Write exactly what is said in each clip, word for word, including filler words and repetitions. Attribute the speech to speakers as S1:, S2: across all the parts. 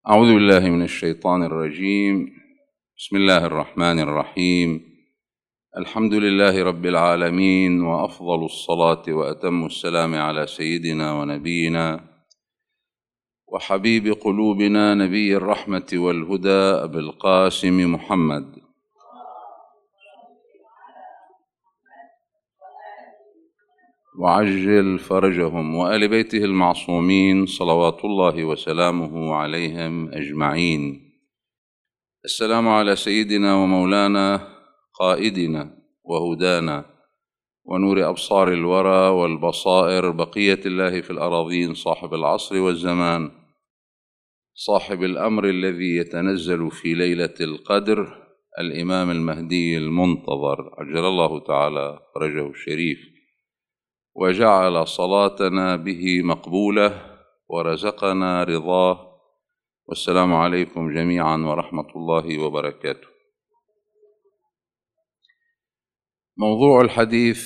S1: أعوذ بالله من الشيطان الرجيم. بسم الله الرحمن الرحيم. الحمد لله رب العالمين، وأفضل الصلاة وأتم السلام على سيدنا ونبينا وحبيب قلوبنا نبي الرحمة والهدى أبي القاسم محمد، وعجل فرجهم، وآل بيته المعصومين صلوات الله وسلامه عليهم أجمعين. السلام على سيدنا ومولانا قائدنا وهدانا ونور أبصار الورى والبصائر، بقية الله في الأراضين، صاحب العصر والزمان، صاحب الأمر الذي يتنزل في ليلة القدر، الإمام المهدي المنتظر عجل الله تعالى فرجه الشريف، وجعل صلاتنا به مقبولة ورزقنا رضاه. والسلام عليكم جميعا ورحمة الله وبركاته. موضوع الحديث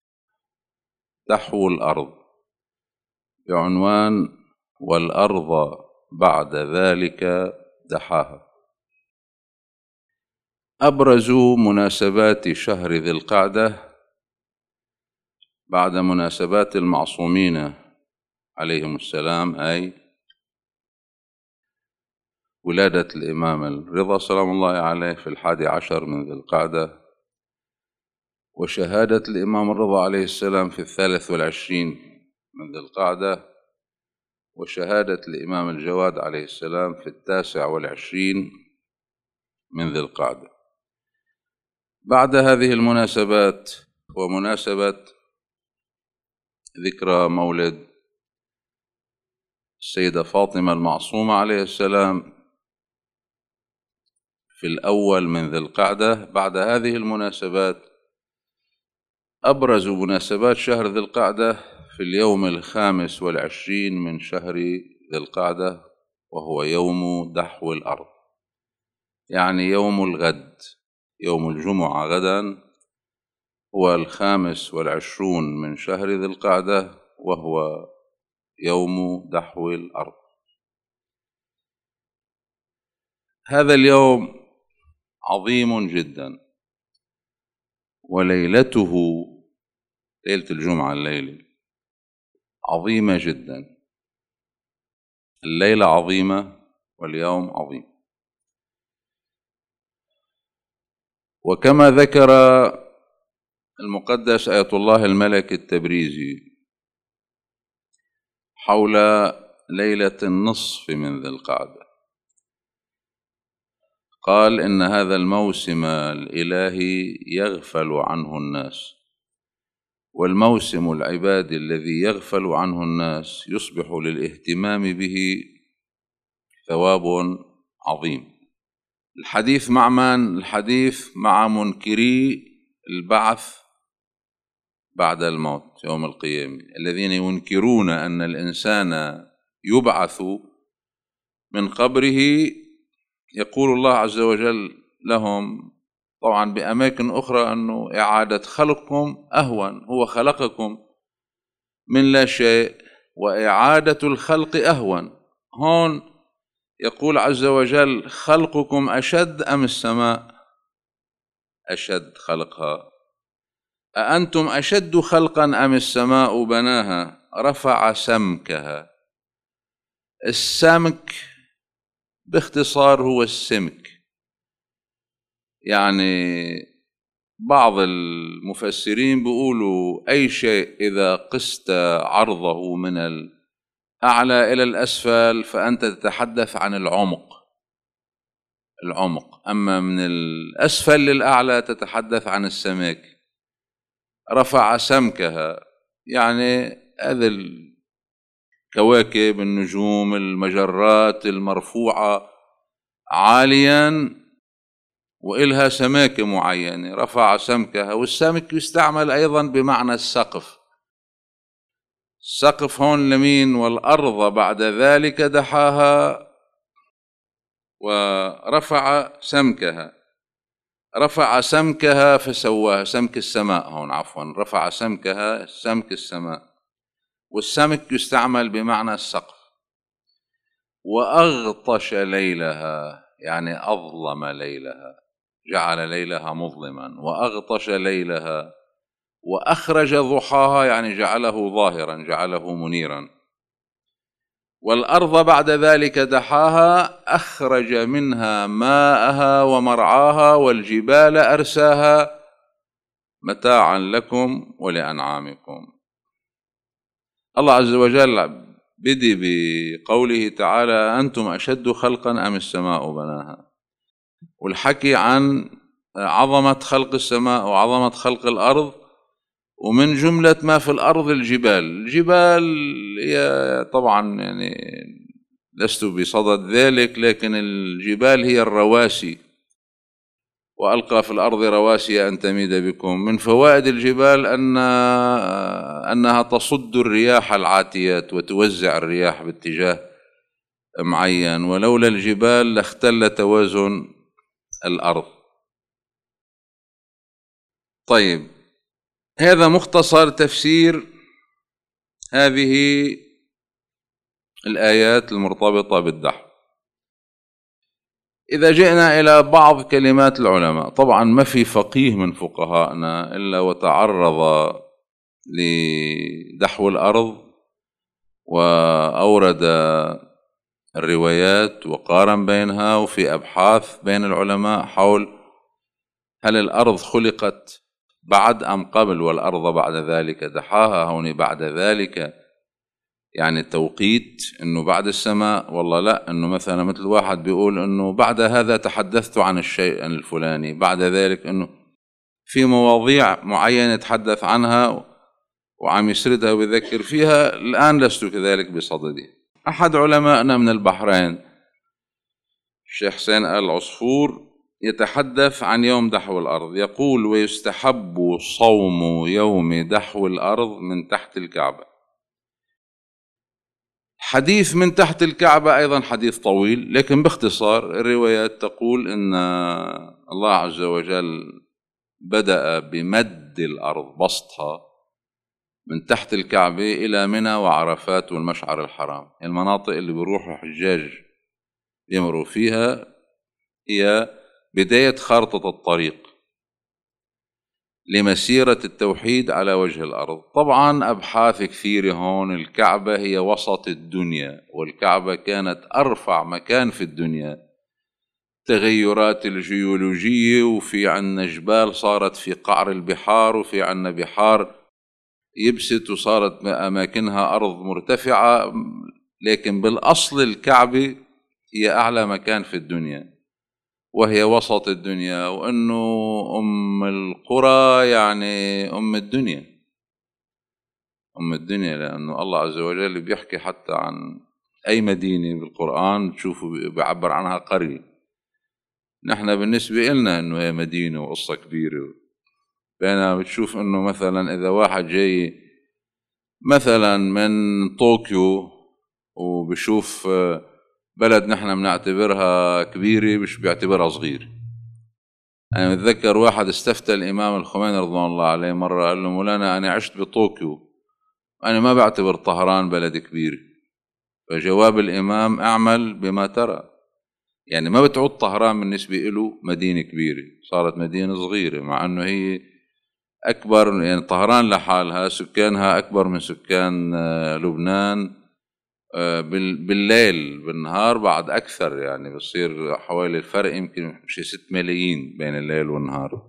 S1: دحو الأرض بعنوان والأرض بعد ذلك دحاها. أبرز مناسبات شهر ذي القعدة بعد مناسبات المعصومين عليهم السلام، أي ولادة الإمام الرضا سلام الله عليه في الحادي عشر من ذي القعدة، وشهادة الإمام الرضا عليه السلام في الثالث والعشرين من ذي القعدة، وشهادة الإمام الجواد عليه السلام في التاسع والعشرين من ذي القعدة. بعد هذه المناسبات ومناسبة ذكرى مولد السيدة فاطمة المعصومة عليه السلام في الأول من ذي القعدة، بعد هذه المناسبات أبرز مناسبات شهر ذي القعدة في اليوم الخامس والعشرين من شهر ذي القعدة، وهو يوم دحو الأرض، يعني يوم الغد، يوم الجمعة غدا هو الخامس والعشرون من شهر ذي القعدة، وهو يوم دحو الأرض. هذا اليوم عظيم جدا، وليلته ليلة الجمعة الليلة عظيمة جدا. الليلة عظيمة واليوم عظيم. وكما ذكر المقدس آية الله الملك التبريزي حول ليلة النصف من ذي القعدة، قال إن هذا الموسم الإلهي يغفل عنه الناس، والموسم العبادي الذي يغفل عنه الناس يصبح للاهتمام به ثواب عظيم. الحديث مع من؟ الحديث مع منكري البعث بعد الموت يوم القيامة، الذين ينكرون أن الإنسان يبعث من قبره. يقول الله عز وجل لهم طبعا بأماكن أخرى أنه إعادة خلقكم أهون، هو خلقكم من لا شيء، وإعادة الخلق أهون. هون يقول عز وجل خلقكم أشد أم السماء أشد خلقها؟ أأنتم أشد خلقا أم السماء بناها رفع سمكها. السمك باختصار هو السمك، يعني بعض المفسرين بيقولوا أي شيء إذا قست عرضه من الأعلى إلى الأسفل فأنت تتحدث عن العمق العمق أما من الأسفل للأعلى تتحدث عن السمك. رفع سمكها يعني هذه الكواكب، النجوم، المجرات المرفوعة عاليا وإلها سماكة معينة، رفع سمكها. والسمك يستعمل أيضا بمعنى السقف. السقف هون لمين؟ والأرض بعد ذلك دحاها ورفع سمكها. رفع سمكها فسواها، سمك السماء هون عفوا، رفع سمكها سمك السماء، والسمك يستعمل بمعنى السقف. وأغطش ليلها يعني أظلم ليلها، جعل ليلها مظلما، وأغطش ليلها، وأخرج ضحاها يعني جعله ظاهرا، جعله منيرا، والأرض بعد ذلك دحاها، أخرج منها ماءها ومرعاها، والجبال أرساها متاعا لكم ولأنعامكم. الله عز وجل بدي بقوله تعالى: أنتم أشد خلقا أم السماء بناها، والحكي عن عظمة خلق السماء وعظمة خلق الأرض. ومن جملة ما في الأرض الجبال. الجبال هي طبعا يعني لست بصدد ذلك، لكن الجبال هي الرواسي، وألقى في الأرض رواسي أن تميد بكم. من فوائد الجبال أن أنها تصد الرياح العاتيات وتوزع الرياح باتجاه معين، ولولا الجبال لاختل توازن الأرض. طيب، هذا مختصر تفسير هذه الآيات المرتبطة بالدحو. إذا جئنا إلى بعض كلمات العلماء، طبعا ما في فقيه من فقهائنا إلا وتعرض لدحو الأرض وأورد الروايات وقارن بينها، وفي أبحاث بين العلماء حول هل الأرض خلقت بعد أم قبل، والأرض بعد ذلك دحاها. هون بعد ذلك يعني التوقيت إنه بعد السماء، والله لا، إنه مثلا مثل واحد بيقول إنه بعد هذا تحدثت عن الشيء الفلاني، بعد ذلك إنه في مواضيع معينة يتحدث عنها وعم يسردها ويذكر فيها. الآن لست كذلك بصددي. أحد علمائنا من البحرين الشيخ حسين آل عصفور يتحدث عن يوم دحو الأرض، يقول: ويستحب صوم يوم دحو الأرض من تحت الكعبة. حديث من تحت الكعبة أيضا حديث طويل، لكن باختصار الروايات تقول إن الله عز وجل بدأ بمد الأرض، بسطها من تحت الكعبة إلى منى وعرفات والمشعر الحرام. المناطق اللي بيروحوا حجاج يمروا فيها هي بداية خارطة الطريق لمسيرة التوحيد على وجه الأرض. طبعا أبحاث كثيرة هون. الكعبة هي وسط الدنيا، والكعبة كانت أرفع مكان في الدنيا. تغيرات الجيولوجية، وفي عنا جبال صارت في قعر البحار، وفي عنا بحار يبست وصارت أماكنها أرض مرتفعة، لكن بالأصل الكعبة هي أعلى مكان في الدنيا وهي وسط الدنيا، وأنه أم القرى يعني أم الدنيا، أم الدنيا، لأنه الله عز وجل بيحكي حتى عن أي مدينة بالقرآن تشوفوا بيعبر عنها قرية. نحن بالنسبة إلنا أنه هي مدينة وقصة كبيرة، بينما بتشوف أنه مثلا إذا واحد جاي مثلا من طوكيو وبشوف بلد نحن بنعتبرها كبيرة مش بيعتبرها صغير. أنا متذكر واحد استفتى الإمام الخميني رضوان الله عليه مرة، قال له: مولانا أنا عشت بطوكيو، أنا ما بعتبر طهران بلد كبير. فجواب الإمام: أعمل بما ترى. يعني ما بتعود طهران بالنسبة له مدينة كبيرة، صارت مدينة صغيرة، مع أنه هي أكبر. يعني طهران لحالها سكانها أكبر من سكان لبنان بالليل، بالنهار بعد أكثر، يعني بصير حوالي الفرق يمكن شي ست ملايين بين الليل والنهار.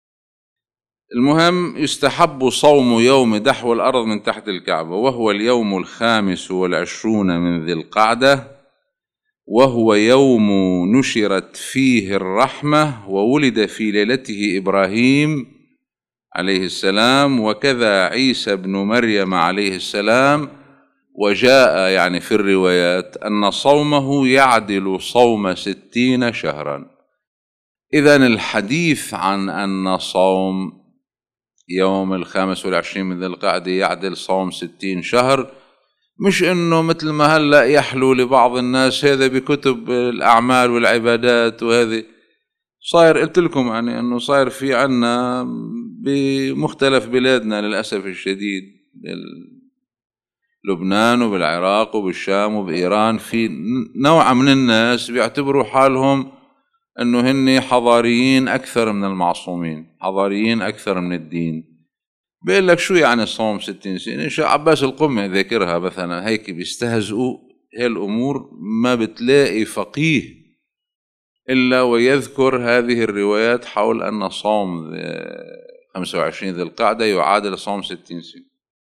S1: المهم، يستحب صوم يوم دحو الأرض من تحت الكعبة، وهو اليوم الخامس والعشرون من ذي القعدة، وهو يوم نشرت فيه الرحمة، وولد في ليلته إبراهيم عليه السلام، وكذا عيسى بن مريم عليه السلام. وجاء يعني في الروايات أن صومه يعدل صوم ستين شهرا. إذن الحديث عن أن صوم يوم الخامس والعشرين من ذي القعدة يعدل صوم ستين شهر، مش إنه مثل ما هلأ يحلو لبعض الناس هذا بكتب الأعمال والعبادات، وهذه صاير قلت لكم يعني أنه صاير في عنا بمختلف بلادنا للأسف الشديد لبنان وبالعراق وبالشام وبإيران في نوع من الناس بيعتبروا حالهم أنه هن حضاريين أكثر من المعصومين، حضاريين أكثر من الدين. بيقول لك شو يعني صوم ستين سنة؟ شو عباس القمة ذاكرها مثلا، هيك بيستهزئوا هي الأمور. ما بتلاقي فقيه إلا ويذكر هذه الروايات حول أن صوم خمسة وعشرين ذي القعدة يعادل صوم ستين سنة.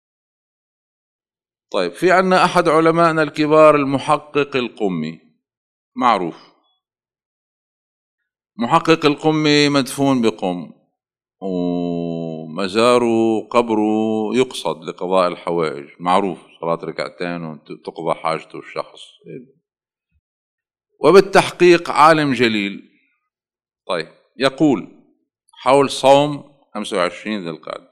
S1: طيب، في عنا أحد علمائنا الكبار المحقق القمي، معروف. محقق القمي مدفون بقم، ومزاره قبره يقصد لقضاء الحوائج، معروف، صلاة ركعتين وتقضى حاجته الشخص، وبالتحقيق عالم جليل. طيب، يقول حول صوم خمسة وعشرين ذي القعدة: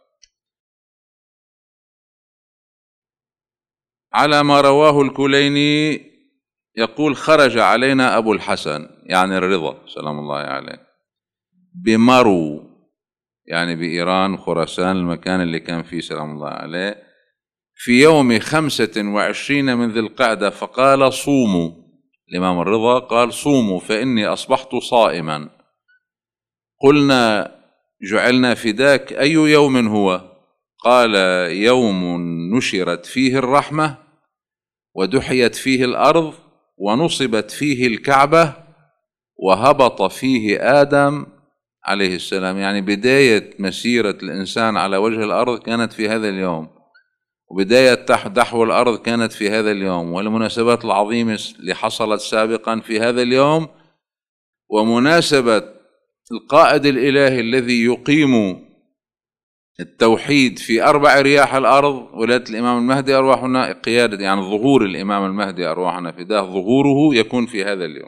S1: على ما رواه الكليني يقول: خرج علينا أبو الحسن، يعني الرضا سلام الله عليه، بمرو، يعني بإيران خراسان المكان اللي كان فيه سلام الله عليه، في يوم خمسة وعشرين من ذي القعدة، فقال: صوموا. الإمام الرضا قال: صوموا فإني أصبحت صائما. قلنا: جعلنا فداك، أي يوم هو؟ قال: يوم نشرت فيه الرحمة، ودحيت فيه الأرض، ونصبت فيه الكعبة، وهبط فيه آدم عليه السلام. يعني بداية مسيرة الإنسان على وجه الأرض كانت في هذا اليوم، وبداية دحو الأرض كانت في هذا اليوم، والمناسبات العظيمة اللي حصلت سابقا في هذا اليوم، ومناسبة القائد الإلهي الذي يقيم التوحيد في أربع رياح الأرض، ولادة الإمام المهدي أرواحنا قيادة، يعني ظهور الإمام المهدي أرواحنا فداه، ظهوره يكون في هذا اليوم.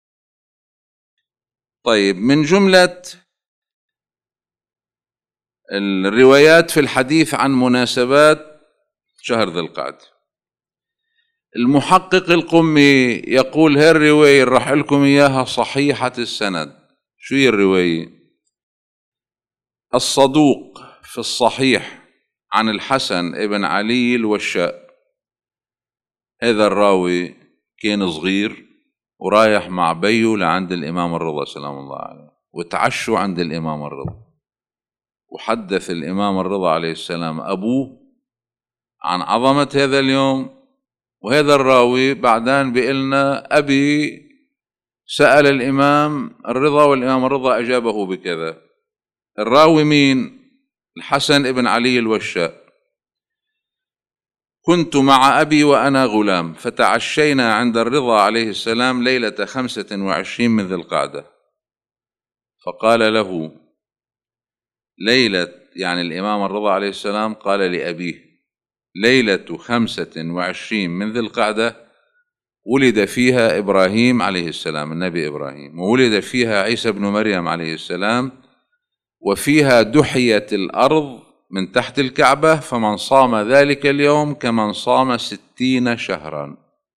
S1: طيب، من جملة الروايات في الحديث عن مناسبات شهر ذي القعدة، المحقق القمي يقول: هي الرواية راح لكم إياها صحيحة السند. شو هي الرواية؟ الصدوق في الصحيح عن الحسن ابن علي الوشاء. هذا الراوي كان صغير ورايح مع بيه لعند الإمام الرضا سلام الله عليه، وتعشوا عند الإمام الرضا، وحدث الإمام الرضا عليه السلام أبوه عن عظمة هذا اليوم. وهذا الراوي بعدين بيقلنا: أبي سأل الإمام الرضا والإمام الرضا أجابه بكذا. الراوي مين؟ الحسن ابن علي الوشاء: كنت مع أبي وأنا غلام، فتعشينا عند الرضا عليه السلام ليلة خمسة وعشرين من ذي القعدة، فقال له ليلة، يعني الإمام الرضا عليه السلام قال لأبيه: ليلة خمسة وعشرين من ذي القعدة ولد فيها إبراهيم عليه السلام، النبي إبراهيم، وولد فيها عيسى بن مريم عليه السلام، وفيها دحيت الأرض من تحت الكعبة، فمن صام ذلك اليوم كمن صام ستين شهرا.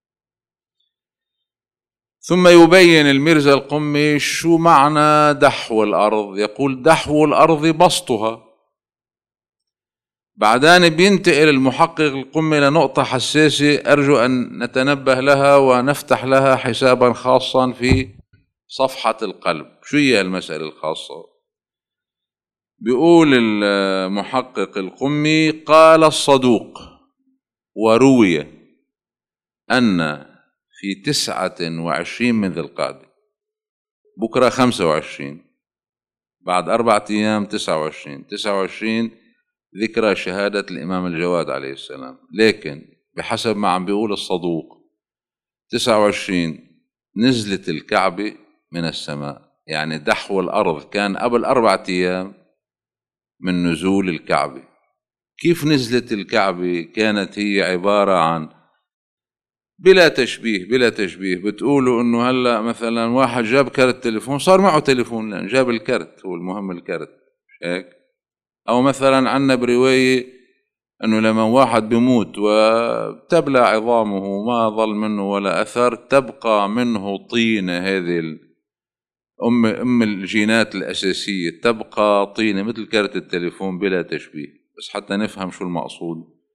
S1: ثم يبين الميرزا القمي شو معنى دحو الأرض. يقول: دحو الأرض بسطها. بعدين بينتقل المحقق القمي لنقطة حساسة أرجو أن نتنبه لها ونفتح لها حسابا خاصا في صفحة القلب. شو هي المسألة الخاصة؟ بيقول المحقق القمي: قال الصدوق: وروي أن في تسعة وعشرين من ذي القعدة، بكرة خمسة وعشرين، بعد أربعة أيام تسعة وعشرين، تسعة وعشرين ذكرى شهادة الإمام الجواد عليه السلام، لكن بحسب ما عم بيقول الصدوق تسعة وعشرين نزلت الكعبة من السماء، يعني دحو الأرض كان قبل أربعة أيام من نزول الكعبة. كيف نزلت الكعبة؟ كانت هي عبارة عن، بلا تشبيه بلا تشبيه بتقولوا انه هلا مثلا واحد جاب كارت تليفون، صار معه تليفون لان جاب الكارت، هو المهم الكارت، هيك. او مثلا عنا برواية انه لما واحد بيموت وتبلى عظامه ما ظل منه ولا اثر، تبقى منه طينة، هذه ام ام الجينات الاساسية، تبقى طينة مثل كارت التليفون بلا تشبيه، بس حتى نفهم شو المقصود.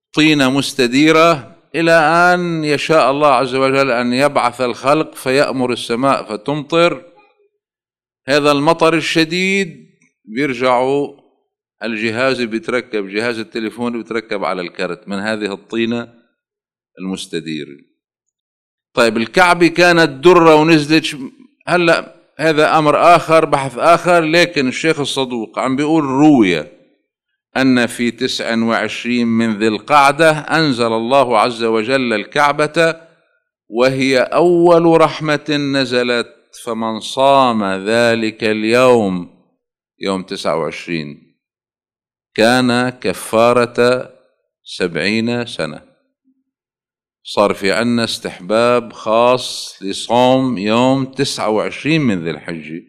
S1: طينة مستديرة إلى أن يشاء الله عز وجل أن يبعث الخلق فيأمر السماء فتمطر. هذا المطر الشديد بيرجعوا الجهاز بيتركب، جهاز التليفون بيتركب على الكرت من هذه الطينة المستديرة. طيب الكعبة كانت درة ونزلت، هلأ هذا أمر آخر، بحث آخر. لكن الشيخ الصدوق عم بيقول روي أن في تسع وعشرين من ذي القعدة أنزل الله عز وجل الكعبة وهي أول رحمة نزلت، فمن صام ذلك اليوم يوم تسعة وعشرين كان كفارة سبعين سنة. صار في عنا استحباب خاص لصوم يوم تسعة وعشرين من ذي الحجة.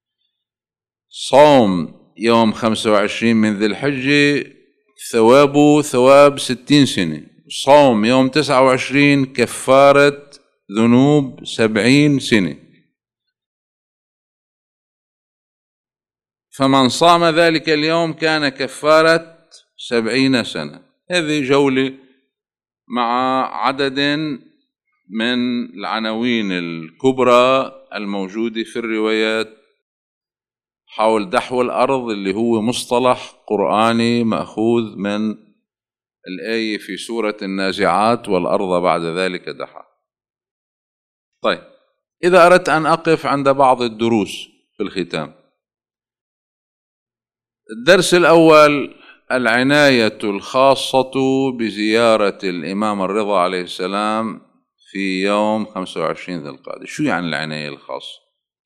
S1: صوم يوم خمسة وعشرين من ذي الحجة ثوابه ثواب ستين سنة. صوم يوم تسعة وعشرين كفارة ذنوب سبعين سنة. فمن صام ذلك اليوم كان كفارة سبعين سنة. هذه جولة مع عدد من العناوين الكبرى الموجودة في الروايات حول دحو الأرض، اللي هو مصطلح قرآني مأخوذ من الآية في سورة النازعات: والأرض بعد ذلك دحا. طيب، إذا أردت أن أقف عند بعض الدروس في الختام. الدرس الأول: العناية الخاصة بزيارة الإمام الرضا عليه السلام في يوم خمسة وعشرين ذي القعدة. شو يعني العناية الخاصة؟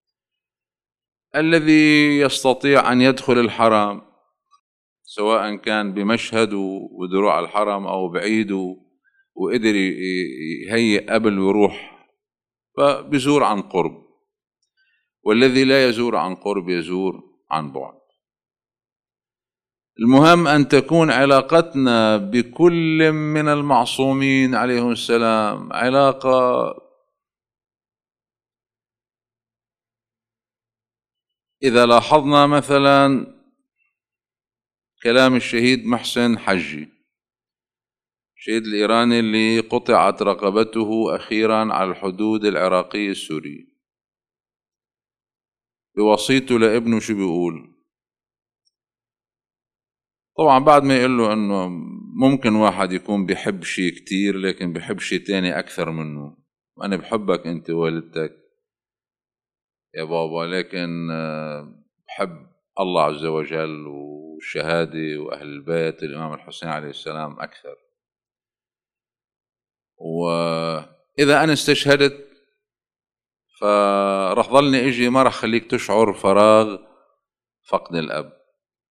S1: الذي يستطيع أن يدخل الحرم، سواء كان بمشهد ودروع الحرم أو بعيد وقدر يهيئ قبل ويروح، فبيزور عن قرب، والذي لا يزور عن قرب يزور عن بعد. المهم أن تكون علاقتنا بكل من المعصومين عليهم السلام علاقة، إذا لاحظنا مثلا كلام الشهيد محسن حجي، الشهيد الإيراني اللي قطعت رقبته أخيرا على الحدود العراقية السورية، بوصيته لابنه شو بيقول؟ طبعا بعد ما يقول له أنه ممكن واحد يكون بيحب شيء كتير لكن بيحب شيء تاني أكثر منه. أنا بحبك أنت والدتك يا بابا، لكن بحب الله عز وجل والشهادة وأهل البيت الإمام الحسين عليه السلام أكثر. وإذا أنا استشهدت فرح ظلني إجي، ما رح خليك تشعر فراغ فقد الأب.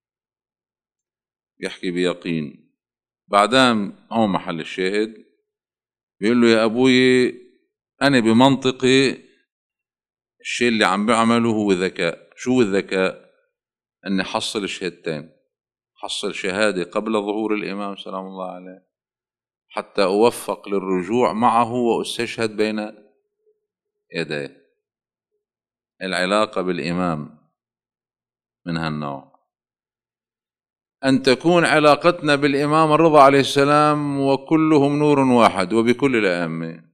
S1: يحكي بيقين. بعدين هو محل الشاهد بيقول له: يا أبوي أنا بمنطقي الشيء اللي عم بعمله هو ذكاء. شو الذكاء؟ أني حصل شهادتين، حصل شهادة قبل ظهور الإمام سلام الله عليه حتى أوفق للرجوع معه وأستشهد بين يديه. العلاقة بالإمام من هالنوع. أن تكون علاقتنا بالإمام الرضا عليه السلام وكلهم نور واحد، وبكل الأئمة،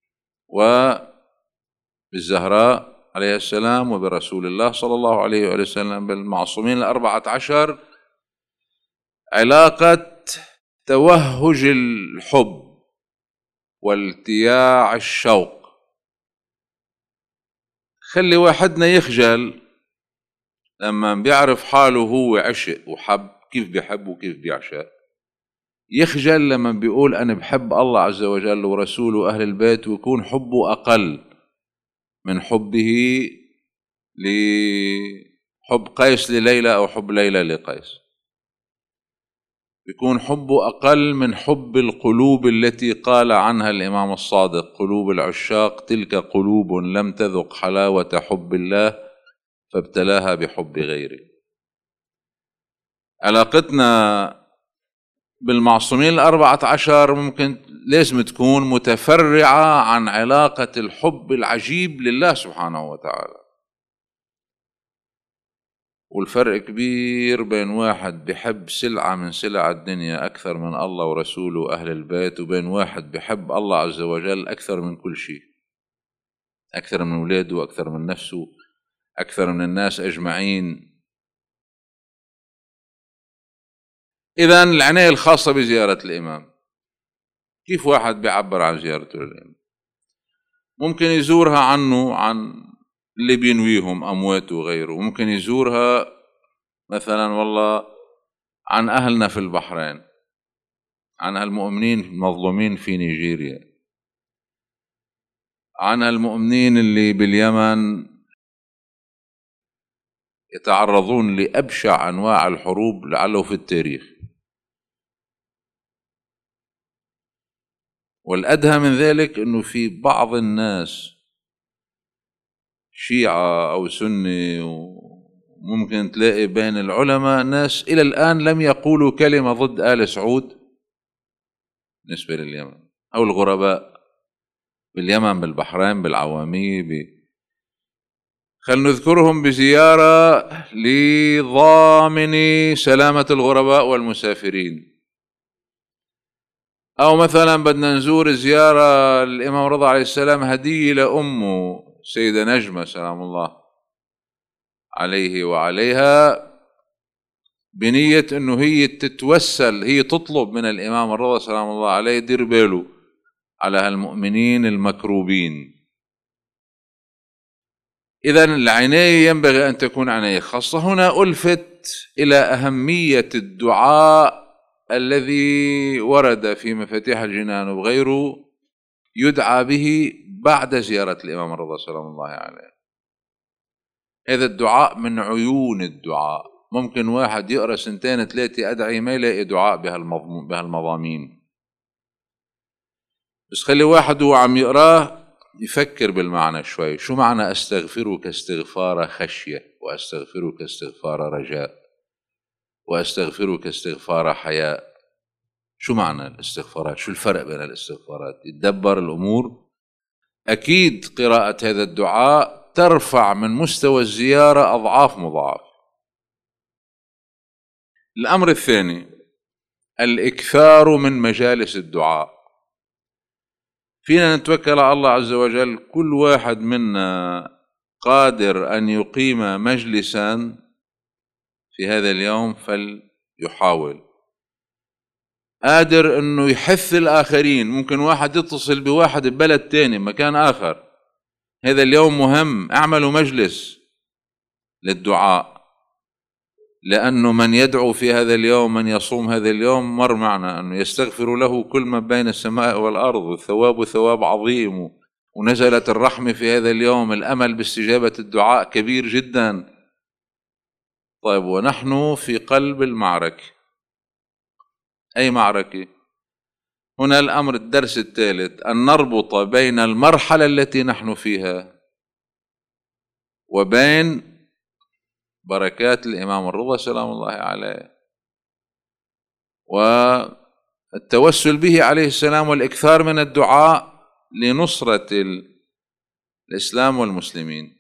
S1: وبالزهراء عليه السلام، وبرسول الله صلى الله عليه وسلم، بالمعصومين الأربعة عشر، علاقة توهج الحب والتياع الشوق. خلي واحدنا يخجل لما بيعرف حاله هو عشق وحب، كيف بيحب وكيف بيعشق. يخجل لما بيقول أنا بحب الله عز وجل ورسوله وأهل البيت، ويكون حبه أقل من حبه لحب قيس لليلى أو حب ليلى لقيس. يكون حبه أقل من حب القلوب التي قال عنها الإمام الصادق: قلوب العشاق تلك قلوب لم تذق حلاوة حب الله فابتلاها بحب غيره. علاقتنا بالمعصومين الأربعة عشر ممكن لازم تكون متفرعة عن علاقة الحب العجيب لله سبحانه وتعالى. والفرق كبير بين واحد بحب سلعة من سلع الدنيا أكثر من الله ورسوله وأهل البيت، وبين واحد بحب الله عز وجل أكثر من كل شيء، أكثر من ولاده وأكثر من نفسه، أكثر من الناس أجمعين. إذن العناية الخاصة بزيارة الإمام، كيف واحد بيعبر عن زيارته للإمام؟ ممكن يزورها عنه، عن اللي بينويهم أمواته وغيره. ممكن يزورها مثلا والله عن أهلنا في البحرين، عن المؤمنين المظلومين في نيجيريا، عن المؤمنين اللي باليمن يتعرضون لأبشع أنواع الحروب لعله في التاريخ. والأدهى من ذلك أنه في بعض الناس شيعة أو سني، وممكن تلاقي بين العلماء ناس إلى الآن لم يقولوا كلمة ضد آل سعود بالنسبة لليمن، أو الغرباء باليمن، بالبحرين، بالعوامية ب... خل نذكرهم بزيارة لضامن سلامة الغرباء والمسافرين. أو مثلا بدنا نزور زيارة الإمام رضا عليه السلام هدية لأمه سيدة نجمة سلام الله عليه وعليها، بنية أنه هي تتوسل، هي تطلب من الإمام الرضا سلام الله عليه دير باله على هالمؤمنين المكروبين. إذن العناية ينبغي أن تكون عناية خاصة. هنا ألفت إلى أهمية الدعاء الذي ورد في مفاتيح الجنان وغيره يدعى به بعد زيارة الإمام الرضا سلام الله عليه. هذا الدعاء من عيون الدعاء. ممكن واحد يقرأ سنتين ثلاثة أدعي ما يلاقي دعاء بهالمضامين، بس خلي واحد هو عم يقراه يفكر بالمعنى شوي. شو معنى أستغفرك استغفار خشية، وأستغفرك استغفار رجاء، وأستغفرك استغفار حياء؟ شو معنى الاستغفارات؟ شو الفرق بين الاستغفارات؟ يتدبر الأمور. أكيد قراءة هذا الدعاء ترفع من مستوى الزيارة أضعاف مضاعف. الأمر الثاني الإكثار من مجالس الدعاء. فينا نتوكل على الله عز وجل، كل واحد منا قادر أن يقيم مجلسا في هذا اليوم فليحاول، قادر أنه يحث الآخرين. ممكن واحد يتصل بواحد ببلد تاني مكان آخر، هذا اليوم مهم، اعملوا مجلس للدعاء، لأنه من يدعو في هذا اليوم، من يصوم هذا اليوم، مر معنا أنه يستغفر له كل ما بين السماء والأرض، والثواب ثواب عظيم، ونزلت الرحمة في هذا اليوم، الأمل باستجابة الدعاء كبير جدا. طيب، ونحن في قلب المعركة. أي معركة؟ هنا الأمر الدرس الثالث، أن نربط بين المرحلة التي نحن فيها وبين بركات الإمام الرضا سلام الله عليه، والتوسل به عليه السلام، والإكثار من الدعاء لنصرة الإسلام والمسلمين.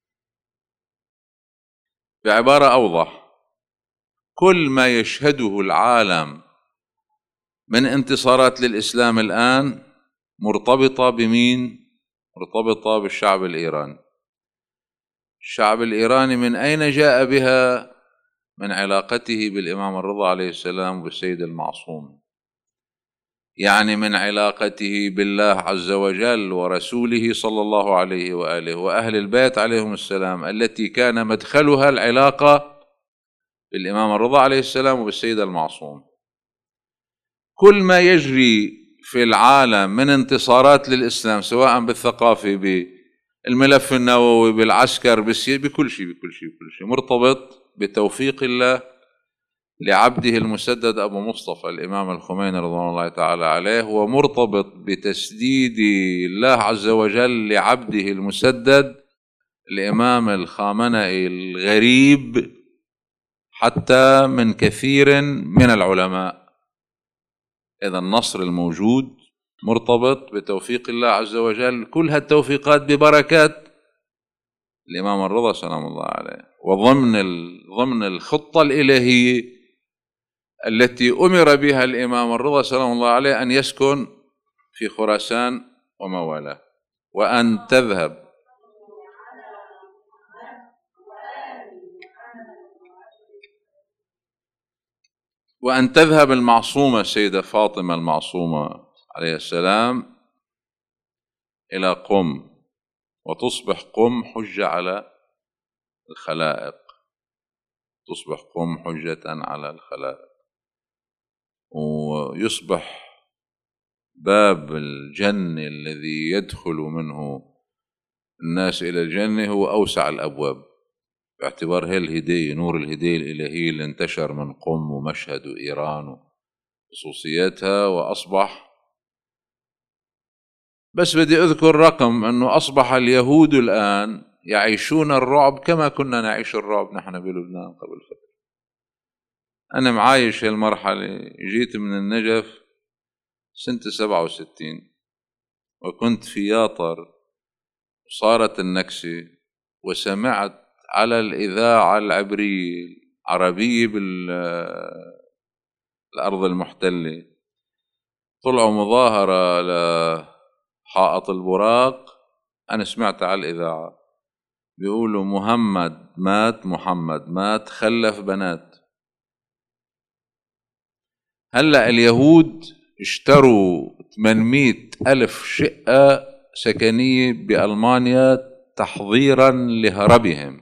S1: بعبارة أوضح، كل ما يشهده العالم من انتصارات للإسلام الآن مرتبطة بمين؟ مرتبطة بالشعب الإيراني. الشعب الإيراني من أين جاء بها؟ من علاقته بالإمام الرضا عليه السلام والسيد المعصوم، يعني من علاقته بالله عز وجل ورسوله صلى الله عليه وآله وأهل البيت عليهم السلام، التي كان مدخلها العلاقة بالإمام الرضا عليه السلام وبالسيد المعصوم. كل ما يجري في العالم من انتصارات للإسلام، سواء بالثقافة، بالملف النووي، بالعسكر، بالسياسة، بكل شيء بكل شيء بكل شيء مرتبط بتوفيق الله لعبده المسدد أبو مصطفى الإمام الخميني رضوان الله تعالى عليه، ومرتبط بتسديد الله عز وجل لعبده المسدد الإمام الخامنئي الغريب حتى من كثير من العلماء. إذا النصر الموجود مرتبط بتوفيق الله عز وجل. كل هالتوفيقات ببركات الإمام الرضا سلام الله عليه، وضمن ضمن الخطة الإلهية التي أمر بها الإمام الرضا سلام الله عليه أن يسكن في خراسان وما والاه، وأن تذهب وأن تذهب المعصومة السيدة فاطمة المعصومة عليه السلام إلى قم، وتصبح قم حجة على الخلائق، تصبح قم حجة على الخلائق، ويصبح باب الجنة الذي يدخل منه الناس إلى الجنة هو أوسع الأبواب، باعتبار هي الهداية، نور الهداية الإلهية اللي انتشر من قم ومشهد وإيران وخصوصياتها، وأصبح. بس بدي أذكر رقم، أنه أصبح اليهود الآن يعيشون الرعب كما كنا نعيش الرعب نحن بلبنان قبل فترة. أنا معايش هالمرحلة، جيت من النجف سنة سبعة وستين، وكنت في ياطر وصارت النكسة، وسمعت على الإذاعة العبرية العربية بالأرض المحتلة طلعوا مظاهرة لحائط البراق، أنا سمعت على الإذاعة بيقولوا محمد مات، محمد مات، خلف بنات. هلأ اليهود اشتروا ثمانمئة ألف شقة سكنية بألمانيا تحضيرا لهربهم،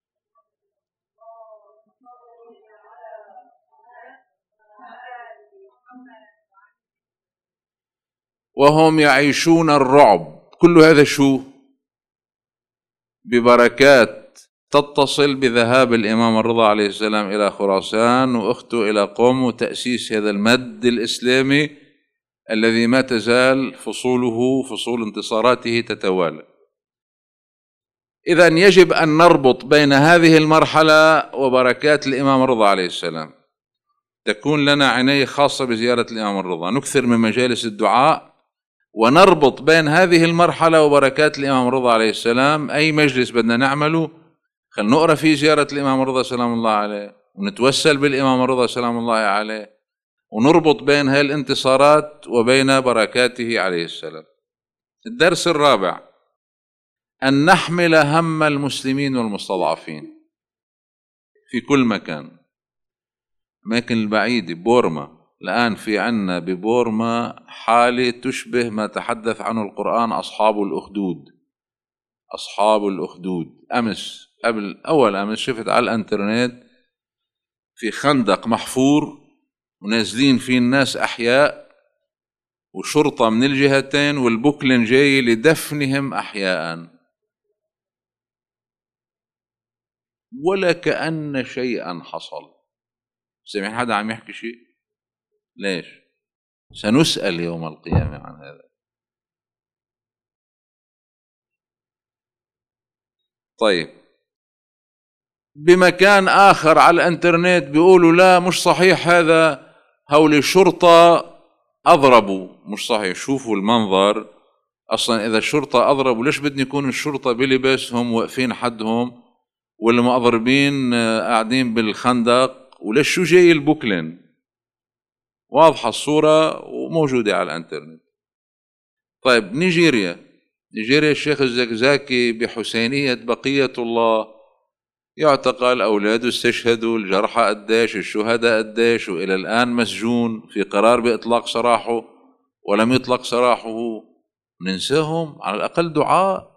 S1: وهم يعيشون الرعب. كل هذا شو؟ ببركات تتصل بذهاب الإمام الرضا عليه السلام إلى خراسان وأخته إلى قم، وتأسيس هذا المد الإسلامي الذي ما تزال فصوله فصول انتصاراته تتوالى. إذن يجب أن نربط بين هذه المرحلة وبركات الإمام الرضا عليه السلام، تكون لنا عناية خاصة بزيارة الإمام الرضا، نكثر من مجالس الدعاء، ونربط بين هذه المرحلة وبركات الإمام الرضا عليه السلام. أي مجلس بدنا نعمله خل نقرأ فيه زيارة الإمام الرضا سلام الله عليه، ونتوسل بالإمام الرضا سلام الله عليه، ونربط بين هذه الانتصارات وبين بركاته عليه السلام. الدرس الرابع: أن نحمل هم المسلمين والمستضعفين في كل مكان. أماكن البعيدة، بورما الآن في عنا ببورما حالة تشبه ما تحدث عنه القرآن أصحاب الأخدود. أصحاب الأخدود أمس قبل أول أمس شفت على الانترنت في خندق محفور ونازلين فيه الناس أحياء، وشرطة من الجهتين، والبوكلين جاي لدفنهم أحياء، ولا كأن شيئا حصل. سمعين حدا عم يحكي شيء؟ ليش؟ سنسأل يوم القيامة عن هذا. طيب، بمكان آخر على الانترنت بيقولوا لا مش صحيح هذا، هول الشرطة أضربوا. مش صحيح. شوفوا المنظر، أصلا إذا الشرطة أضربوا ليش بدنا يكون الشرطة بلبسهم واقفين حدهم، ولا مأضربين قاعدين بالخندق، وليش شو جاي البوكلين؟ واضحة الصورة وموجودة على الانترنت. طيب، نيجيريا نيجيريا الشيخ الزكزاكي بحسينية بقية الله يعتقل، أولاده استشهدوا، الجرحى قديش، الشهداء قديش، وإلى الآن مسجون في قرار بإطلاق سراحه ولم يطلق سراحه. ننساهم؟ على الأقل دعاء.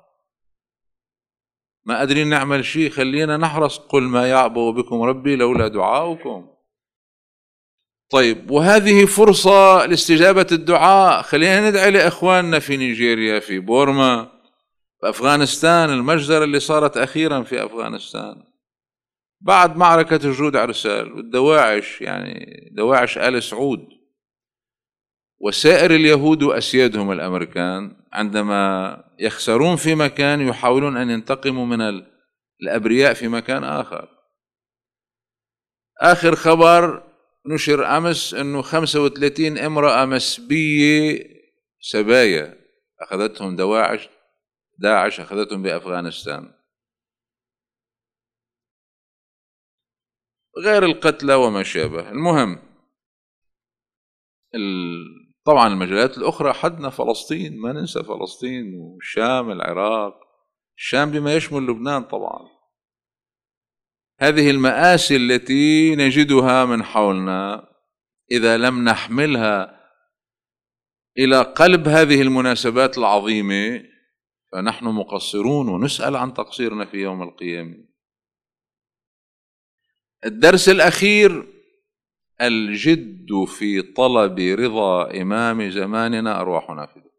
S1: ما قادرين نعمل شيء، خلينا نحرص. قل ما يعبأ بكم ربي لولا دعاؤكم. طيب، وهذه فرصة لاستجابة الدعاء. خلينا ندعي لإخواننا في نيجيريا، في بورما، في أفغانستان، المجزرة اللي صارت أخيرا في أفغانستان بعد معركة الجود عرسال والدواعش، يعني دواعش آل سعود وسائر اليهود وأسيادهم الأمريكان، عندما يخسرون في مكان يحاولون أن ينتقموا من الأبرياء في مكان آخر. آخر خبر نشر أمس أنه خمسة وثلاثين امرأة مسبية سبايا أخذتهم دواعش داعش أخذتهم بأفغانستان. غير القتلى وما شابه. المهم طبعا المجالات الأخرى حدنا فلسطين، ما ننسى فلسطين والشام، العراق، الشام بما يشمل لبنان. طبعا هذه المآسي التي نجدها من حولنا إذا لم نحملها إلى قلب هذه المناسبات العظيمة فنحن مقصرون ونسأل عن تقصيرنا في يوم القيامة. الدرس الأخير: الجد في طلب رضا إمام زماننا أرواحنا فداه.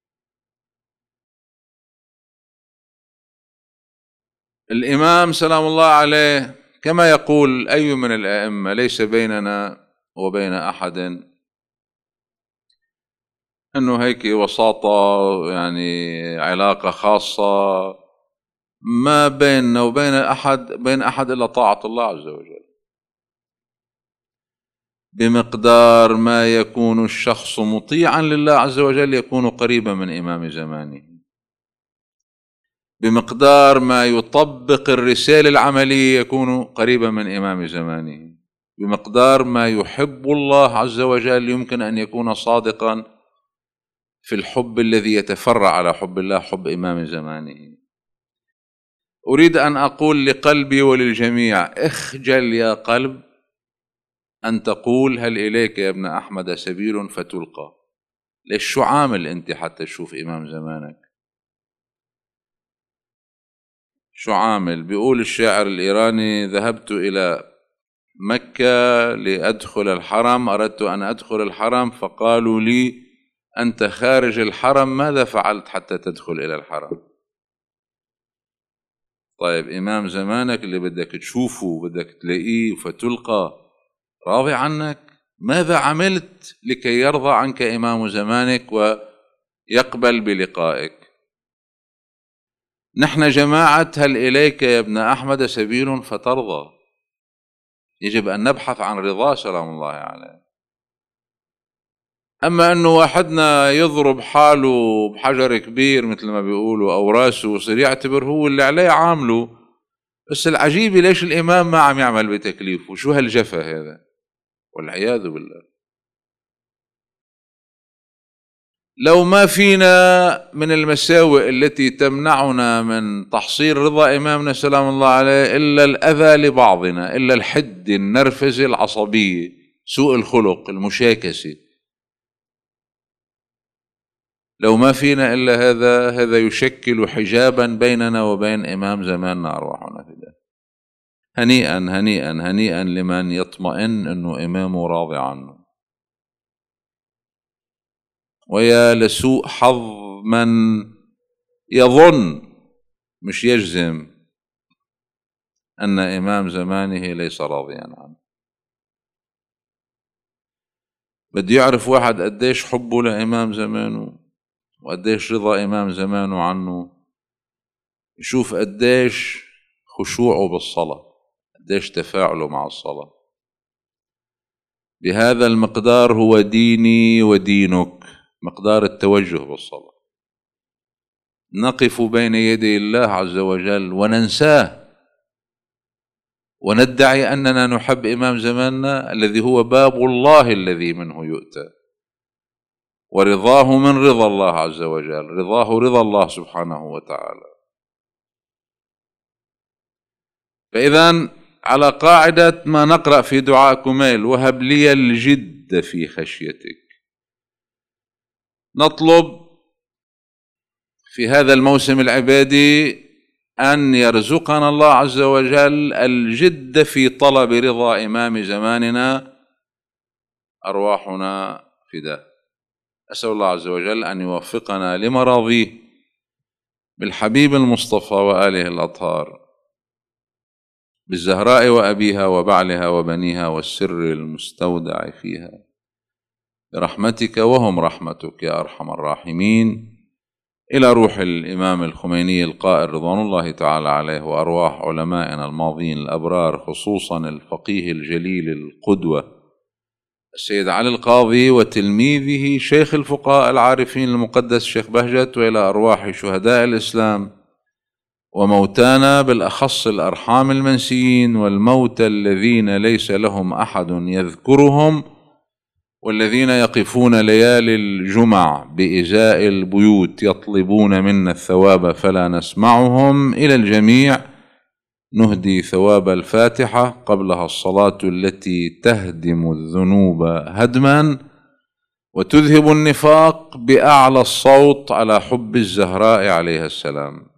S1: الإمام سلام الله عليه كما يقول أي من الأئمة: ليس بيننا وبين أحد أنه هيك وساطة، يعني علاقة خاصة ما بيننا وبين أحد بين أحد إلا طاعة الله عز وجل. بمقدار ما يكون الشخص مطيعا لله عز وجل يكون قريبا من إمام زمانه، بمقدار ما يطبق الرسالة العملية يكون قريبا من إمام زمانه، بمقدار ما يحب الله عز وجل يمكن أن يكون صادقا في الحب الذي يتفرع على حب الله، حب إمام زمانه. أريد أن أقول لقلبي وللجميع: اخجل يا قلب أن تقول هل إليك يا ابن أحمد سبيل فتلقى. ليش شو عامل أنت حتى تشوف إمام زمانك؟ شو عامل؟ بيقول الشاعر الإيراني: ذهبت إلى مكة لأدخل الحرم، أردت أن أدخل الحرم فقالوا لي أنت خارج الحرم، ماذا فعلت حتى تدخل إلى الحرم؟ طيب إمام زمانك اللي بدك تشوفه بدك تلاقيه فتلقى راضي عنك، ماذا عملت لكي يرضى عنك إمام زمانك ويقبل بلقائك؟ نحن جماعة هل إليك يا ابن أحمد سبيل فترضى، يجب أن نبحث عن رضاه سلام الله عليه. أما أنه واحدنا يضرب حاله بحجر كبير مثل ما بيقولوا أو راسه وصير يعتبر هو اللي عليه عامله، بس العجيب ليش الإمام ما عم يعمل بتكليفه؟ شو هالجفا هذا؟ والعياذ بالله. لو ما فينا من المساوئ التي تمنعنا من تحصيل رضا إمامنا سلام الله عليه إلا الأذى لبعضنا، إلا الحد، النرفزة، العصبية، سوء الخلق، المشاكسة، لو ما فينا إلا هذا، هذا يشكل حجابا بيننا وبين إمام زماننا أرواحنا فداه. هنيئا هنيئا هنيئا لمن يطمئن أنه إمامه راضي عنه، ويا لسوء حظ من يظن مش يجزم أن إمام زمانه ليس راضيا عنه. بدي يعرف واحد قديش حبه لإمام زمانه وقديش رضا إمام زمانه عنه، يشوف قديش خشوعه بالصلاة، قديش تفاعله مع الصلاة. بهذا المقدار هو ديني ودينك، مقدار التوجه بالصلاة. نقف بين يدي الله عز وجل وننساه وندعي أننا نحب إمام زماننا الذي هو باب الله الذي منه يؤتى، ورضاه من رضا الله عز وجل، رضاه رضا الله سبحانه وتعالى. فإذا على قاعدة ما نقرأ في دعاء كميل: وهب لي الجد في خشيتك، نطلب في هذا الموسم العبادي أن يرزقنا الله عز وجل الجد في طلب رضا إمام زماننا أرواحنا فداه. أسأل الله عز وجل أن يوفقنا لمراضيه بالحبيب المصطفى وآله الأطهار، بالزهراء وأبيها وبعلها وبنيها والسر المستودع فيها، برحمتك وهم رحمتك يا أرحم الراحمين. إلى روح الإمام الخميني القائل رضوان الله تعالى عليه، وأرواح علمائنا الماضين الأبرار، خصوصا الفقيه الجليل القدوة السيد علي القاضي وتلميذه شيخ الفقهاء العارفين المقدس الشيخ بهجت، وإلى أرواح شهداء الإسلام وموتانا بالأخص الأرحام المنسيين، والموتى الذين ليس لهم أحد يذكرهم، والذين يقفون ليالي الجمع بإزاء البيوت يطلبون منا الثواب فلا نسمعهم. إلى الجميع نهدي ثواب الفاتحة قبلها الصلاة التي تهدم الذنوب هدما وتذهب النفاق بأعلى الصوت على حب الزهراء عليها السلام.